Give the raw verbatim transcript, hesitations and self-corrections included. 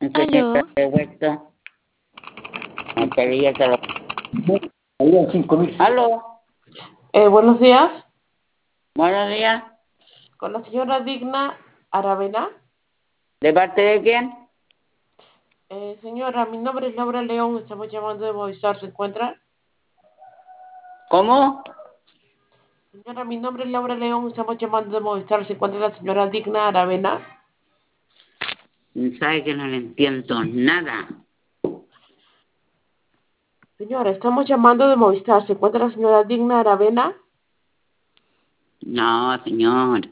Aló. De vuelta. Montería, te lo... Aló, Eh, buenos días, buenos días. con la señora Digna Aravena. ¿De parte de quién? Eh, señora, mi nombre es Laura León, estamos llamando de Movistar, ¿se encuentra? ¿Cómo? Señora, mi nombre es Laura León, estamos llamando de Movistar, ¿se encuentra la señora Digna Aravena? Sabe que no le entiendo nada. Señora, estamos llamando de Movistar, ¿se encuentra la señora Digna Aravena? No, señor.